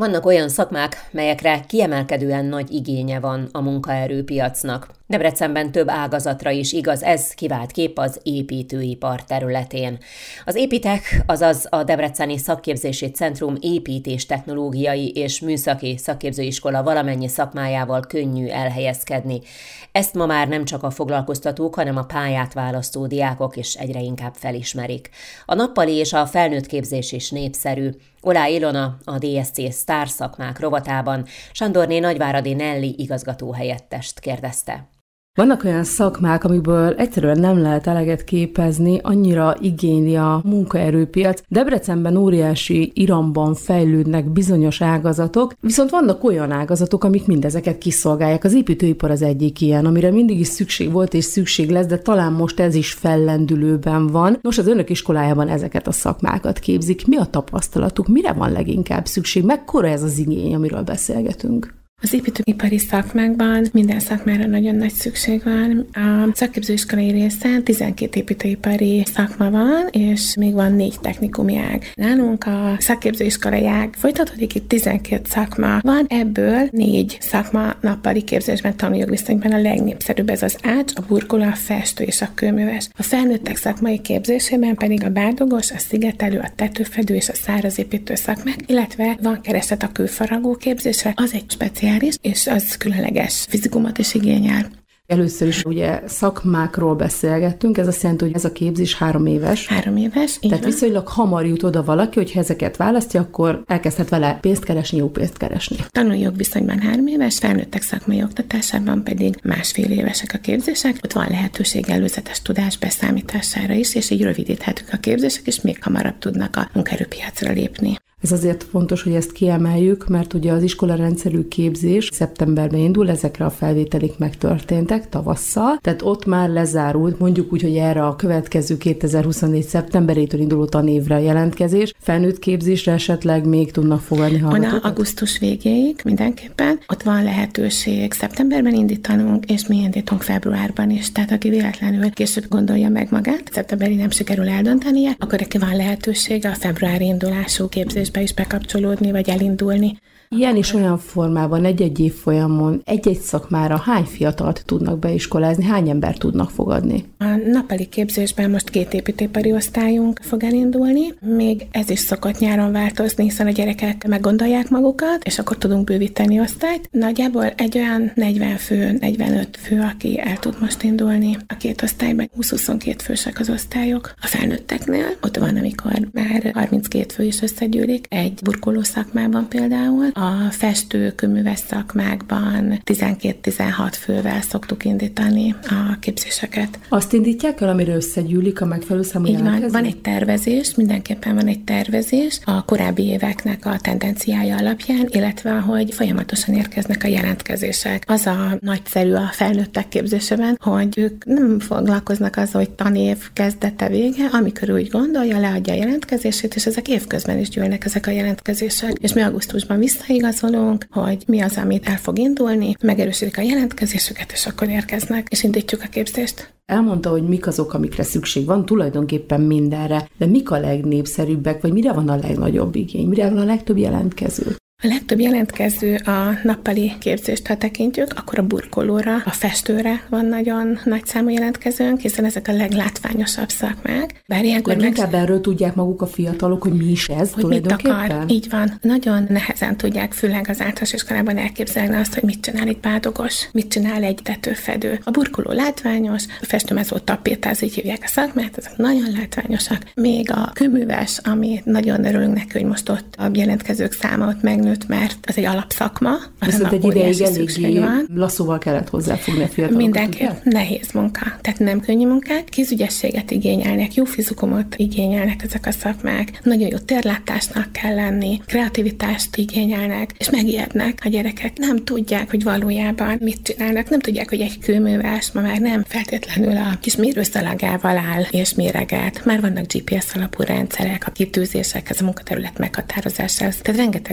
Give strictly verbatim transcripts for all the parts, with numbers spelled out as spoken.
Vannak olyan szakmák, melyekre kiemelkedően nagy igénye van a munkaerőpiacnak. Debrecenben több ágazatra is igaz ez, kivált kép az építőipar területén. Az épitech, azaz a Debreceni Szakképzési Centrum építéstechnológiai és műszaki szakképzőiskola valamennyi szakmájával könnyű elhelyezkedni. Ezt ma már nem csak a foglalkoztatók, hanem a pályát választó diákok is egyre inkább felismerik. A nappali és a felnőtt képzés is népszerű. Olá Ilona, a dé es cé Sztár szakmák rovatában Sándorné Nagyváradi Nelly igazgatóhelyettest kérdezte. Vannak olyan szakmák, amiből egyszerűen nem lehet eleget képezni, annyira igényli a munkaerőpiac. Debrecenben óriási iramban fejlődnek bizonyos ágazatok, viszont vannak olyan ágazatok, amik mindezeket kiszolgálják. Az építőipar az egyik ilyen, amire mindig is szükség volt és szükség lesz, de talán most ez is fellendülőben van. Nos, az önök iskolájában ezeket a szakmákat képzik. Mi a tapasztalatuk? Mire van leginkább szükség? Mekkora ez az igény, amiről beszélgetünk? Az építőipari szakmákban minden szakmára nagyon nagy szükség van. A szakképzőiskolai részen tizenkét építőipari szakma van, és még van négy technikumi ág. Nálunk a szakképzőiskolai ág folytatódik, itt tizenkét szakma van, ebből négy szakma nappali képzésben, tanújogviszonyban a legnépszerűbb, ez az ács, a burkoló, a festő és a kőműves. A felnőttek szakmai képzésében pedig a bárdogos, a szigetelő, a tetőfedő és a szárazépítő szakmák, illetve van kereslet a kőfaragó képzésre, az egy speciális és az különleges fizikumot is igényel. Először is ugye szakmákról beszélgettünk, ez azt jelenti, hogy ez a képzés három éves. Három éves, így Tehát van. viszonylag hamar jut oda valaki, hogy ezeket választja, akkor elkezdhet vele pénzt keresni, jó pénzt keresni. Tanújogviszonyban három éves, felnőttek szakmai oktatásában pedig másfél évesek a képzések. Ott van lehetőség előzetes tudás beszámítására is, és így rövidíthetők a képzések, és még hamarabb tudnak a munkaerőpiacra lépni. Ez azért fontos, hogy ezt kiemeljük, mert ugye az iskolarendszerű képzés szeptemberben indul, ezekre a felvételik megtörténtek tavasszal, tehát ott már lezárult, mondjuk úgy, hogy erre a következő kétezer-huszonnégy szeptemberétől induló tanévre a jelentkezés. Felnőtt képzésre esetleg még tudnak fogadni hallgatókat? Augusztus végéig mindenképpen. Ott van lehetőség, szeptemberben indítanunk, és mi indítunk februárban is. Tehát aki véletlenül később gondolja meg magát, szeptemberi nem sikerül eldöntenie, akkor neki van lehetősége a februári indulású képzés be is bekapcsolódni, vagy elindulni. Ilyen is olyan formában egy-egy évfolyamon egy-egy szakmára hány fiatalt tudnak beiskolázni, hány embert tudnak fogadni? A nappali képzésben most két építőipari osztályunk fog elindulni, még ez is szokott nyáron változni, hiszen a gyerekek meggondolják magukat, és akkor tudunk bővíteni osztályt. Nagyjából egy olyan negyven fő, negyvenöt fő, aki el tud most indulni a két osztályban. húsz-huszonkettő fősek az osztályok. A felnőtteknél ott van, amikor már harminckét fő is összegyűlik, egy burkoló szakmában például. A festő-kőműves szakmákban tizenkét-tizenhat fővel szoktuk indítani a képzéseket. Azt indítják el, amire összegyűlik a megfelelő számú jelentkező? Van egy tervezés, mindenképpen van egy tervezés a korábbi éveknek a tendenciája alapján, illetve hogy folyamatosan érkeznek a jelentkezések. Az a nagyszerű a felnőttek képzésében, hogy ők nem foglalkoznak azzal, hogy tanév kezdete vége, amikor úgy gondolja, leadja a jelentkezését, és ezek évközben is gyűlnek ezek a jelentkezések. És mi augusztusban visszaigazolunk, hogy mi az, amit el fog indulni, megerősítik a jelentkezésüket, és akkor érkeznek, és indítjuk a képzést. Elmondta, hogy mik azok, amikre szükség van, tulajdonképpen mindenre, de mik a legnépszerűbbek, vagy mire van a legnagyobb igény, mire van a legtöbb jelentkező? A legtöbb jelentkező a nappali képzést, ha tekintjük, akkor a burkolóra, a festőre van nagyon nagy számú jelentkezőnk, hiszen ezek a leglátványosabb szakmák. Bár ilyenkor meg... inkább erről tudják maguk a fiatalok, hogy mi is ez hogy mit akar. Így van. Nagyon nehezen tudják főleg az általános iskolában elképzelni azt, hogy mit csinál egy bádogos, mit csinál egy tetőfedő. A burkoló látványos, a festőmezó tapétáz, így hívják a szakmát, ezek nagyon látványosak. Még a kőműves, ami nagyon örülünk neki, hogy most ott a jelentkezők száma ott megnő, mert az egy alapszakma. Viszont egy ideig eléggé lasszóval kellett hozzáfogni a fiatalokat. Mindenképp nehéz munka, tehát nem könnyű munkák. Kézügyességet igényelnek, jó fizikumot igényelnek ezek a szakmák, nagyon jó térlátásnak kell lenni, kreativitást igényelnek, és megijednek a gyerekek. Nem tudják, hogy valójában mit csinálnak, nem tudják, hogy egy kőműves ma már nem feltétlenül a kis mérőszalagával áll és méreget. Már vannak gé pé es alapú rendszerek, a kitűzések, ez a munkaterület meghatározásához. Tehát rengeteg modern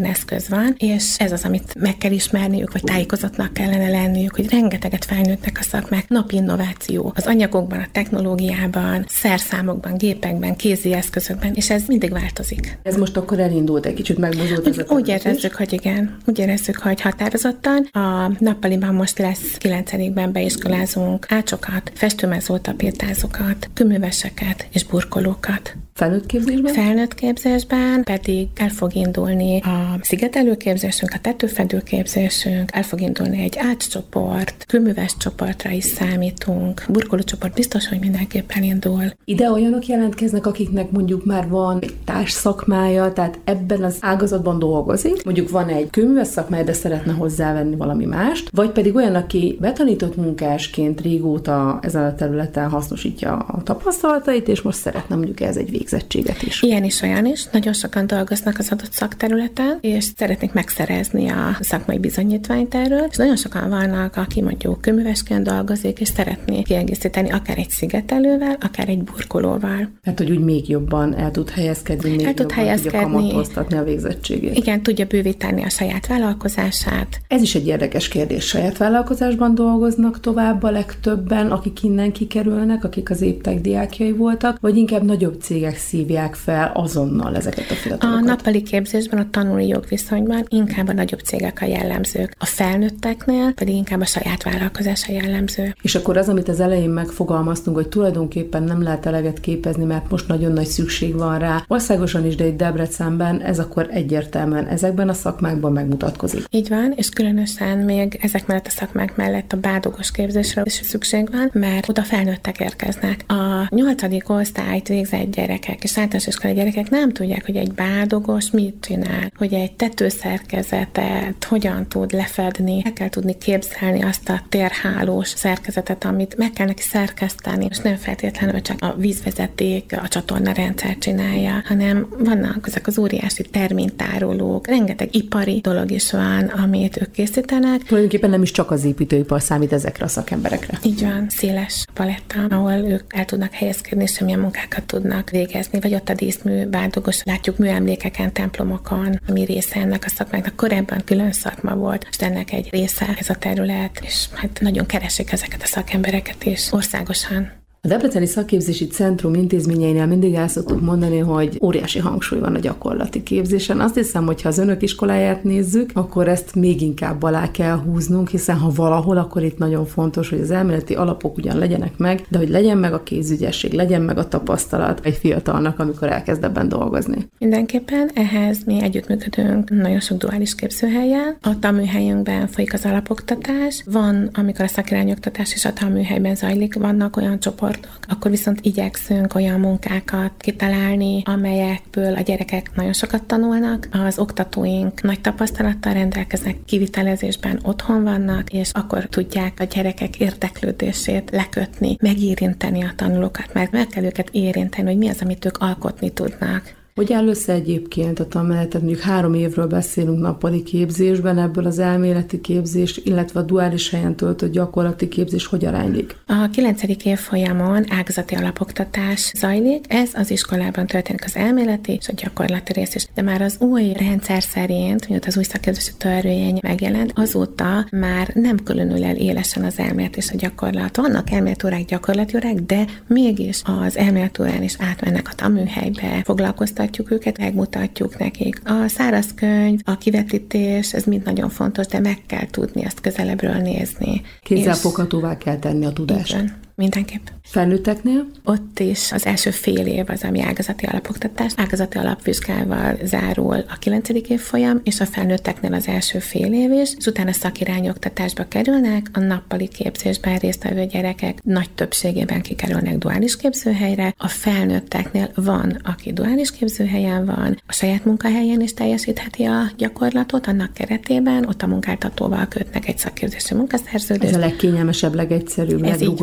eszköz van, és ez az, amit meg kell ismerniük, vagy tájékozottnak kellene lenniük, hogy rengeteget fejlődnek a szakmák, napi innováció az anyagokban, a technológiában, szerszámokban, gépekben, kézi eszközökben, és ez mindig változik. Ez most akkor elindult, egy kicsit megmozdult ez a Úgy érezzük, hogy igen. Úgy érezzük, hogy határozottan. A nappaliban most lesz kilencedikben beiskolázunk ácsokat, festőmezoltapétázokat, kőműveseket és burkolókat. Felnőtt képzésben? Felnőtt képzésben pedig el fog indulni a szigetelőképzésünk, a tetőfedőképzésünk, el fog indulni egy ácscsoport, kőműves csoportra is számítunk, burkolócsoport biztos, hogy mindenképp elindul. Ide olyanok jelentkeznek, akiknek mondjuk már van egy társ szakmája, tehát ebben az ágazatban dolgozik, mondjuk van egy kőműves szakmája, de szeretne hozzávenni valami mást, vagy pedig olyan, aki betanított munkásként régóta ezen a területen hasznosítja a tapasztalatait, és most szeretne mondjuk ez egy végzettséget is. Ilyen is, olyan is. Nagyon sokan dolgoznak az adott szakterületen, és szeretnék megszerezni a szakmai bizonyítványt erről, és nagyon sokan vannak, aki mondjuk kőművesként dolgozik, és szeretné kiegészíteni akár egy szigetelővel, akár egy burkolóval. Tehát, hogy úgy még jobban el tud helyezkedni, még el tud jobban helyezkedni. tudja kamatoztatni a végzettségét. Igen, tudja bővíteni a saját vállalkozását. Ez is egy érdekes kérdés. Saját vállalkozásban dolgoznak tovább a legtöbben, akik innen kikerülnek, akik az éptek diákjai voltak, vagy inkább nagyobb cégek szívják fel azonnal ezeket a fiatalokat? A nappali képzésben, a tanulói jogviszonyban inkább a nagyobb cégek a jellemzők. A felnőtteknél pedig inkább a saját vállalkozás a jellemző. És akkor az, amit az elején megfogalmaztunk, hogy tulajdonképpen nem lehet eleget képezni, mert most nagyon nagy szükség van rá. Országosan is, de itt Debrecenben ez akkor egyértelműen ezekben a szakmákban megmutatkozik. Így van, és különösen még ezek mellett a szakmák mellett a bádogos képzésre is szükség van, mert oda felnőttek érkeznek. A nyolcadik osztályt végzett gyerekek és általános iskolai gyerekek nem tudják, hogy egy bádogos mit csinál, hogy egy tetőszerkezetet hogyan tud lefedni, el kell tudni képzelni azt a térhálós szerkezetet, amit meg kell neki szerkeszteni, és nem feltétlenül csak a vízvezeték, a csatorna rendszer csinálja, hanem vannak ezek az óriási terménytárolók, rengeteg ipari dolog is van, amit ők készítenek. Tulajdonképpen nem is csak az építőipar számít ezekre a szakemberekre. Így van, széles paletta, ahol ők el tudnak helyezkedni, és semmilyen munkákat tudnak végezni, vagy ott a díszmű, bádogos, látjuk műemlékeken, templomokon, ami része ennek a szakmáknak. Korábban külön szakma volt, és ennek egy része ez a terület, és hát nagyon keresik ezeket a szakembereket is országosan. A Debreceni Szakképzési Centrum intézményeinél mindig el szoktuk mondani, hogy óriási hangsúly van a gyakorlati képzésen. Azt hiszem, hogy ha az önök iskoláját nézzük, akkor ezt még inkább alá kell húznunk, hiszen ha valahol, akkor itt nagyon fontos, hogy az elméleti alapok ugyan legyenek meg, de hogy legyen meg a kézügyesség, legyen meg a tapasztalat egy fiatalnak, amikor elkezd ebben dolgozni. Mindenképpen ehhez mi együttműködünk nagyon sok duális képzőhelyen. A tanműhelyünkben folyik az alapoktatás, van, amikor a szakirányoktatás is a tanműhelyben zajlik, vannak olyan csoportok, akkor viszont igyekszünk olyan munkákat kitalálni, amelyekből a gyerekek nagyon sokat tanulnak, az oktatóink nagy tapasztalattal rendelkeznek, kivitelezésben otthon vannak, és akkor tudják a gyerekek érdeklődését lekötni, megérinteni a tanulókat, mert meg kell őket érinteni, hogy mi az, amit ők alkotni tudnak. Hogy áll össze egyébként a tanmenetet, mondjuk három évről beszélünk nappali képzésben, ebből az elméleti képzés, illetve a duális helyen töltött gyakorlati képzés hogy aránylik? A kilencedik évfolyamon ágazati alapoktatás zajlik, ez az iskolában történik az elméleti és a gyakorlati rész is. De már az új rendszer szerint, mióta az új szakképzési törvény megjelent, azóta már nem különül el élesen az elmélet és a gyakorlat. Vannak elméleti órák, gyakorlati órák, de mégis az elméleti órán is átmennek a tanműhelybe, foglalkoztatják őket, megmutatjuk nekik. A száraz könyv, a kivetítés, ez mind nagyon fontos, de meg kell tudni ezt közelebbről nézni. Kézzelfoghatóvá kell tenni a tudást. Igen, mindenképp. Felnőtteknél? Ott is az első fél év az, ami ágazati alapoktatás. Ágazati alapvizsgával zárul a kilencedik évfolyam, és a felnőtteknél az első fél év is, és utána szakirányoktatásba kerülnek, a nappali képzésben résztvevő gyerekek nagy többségében kikerülnek duális képzőhelyre, a felnőtteknél van, aki duális képzőhelyen van, a saját munkahelyen is teljesítheti a gyakorlatot, annak keretében ott a munkáltatóval kötnek egy szakképzési munkaszerződést. Ez a legkényelmesebb, legegyszerűbb, legrugalmasabb.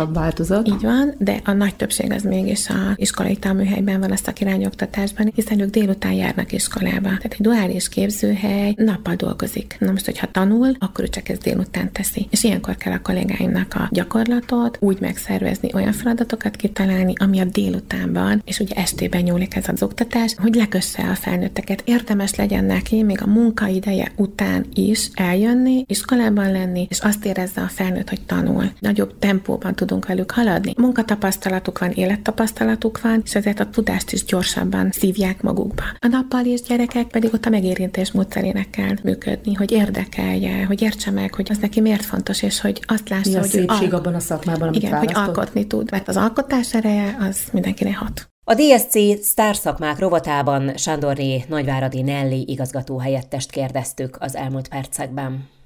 gyorsabb változat. Így van, de a nagy többség az mégis a iskolai tanműhelyben van, a szakirányoktatásban, hiszen ők délután járnak iskolába. Tehát egy duális képzőhely nappal dolgozik. Na most, hogyha tanul, akkor ő csak ezt délután teszi. És ilyenkor kell a kollégáimnak a gyakorlatot úgy megszervezni, olyan feladatokat kitalálni, ami a délutánban, és ugye estében nyúlik ez az oktatás, hogy lekösse a felnőtteket. Érdemes legyen neki még a munkaideje után is eljönni, iskolában lenni, és azt érezze a felnőtt, hogy tanul. Nagyobb tempóban tudunk velük haladni. Munkatapasztalatuk van, élettapasztalatuk van, és ezért a tudást is gyorsabban szívják magukba. A nappalés gyerekek pedig ott a megérintés módszerének kell működni, hogy érdekelje, hogy értse meg, hogy az neki miért fontos, és hogy azt lássa, mi a hogy szépség ő al- abban a szakmában, amit igen, választott. hogy alkotni tud, mert az alkotás ereje az mindenkinek hat. A dé es cé sztárszakmák rovatában Sándorné Nagyváradi Nelly igazgatóhelyettest kérdeztük az elmúlt percekben.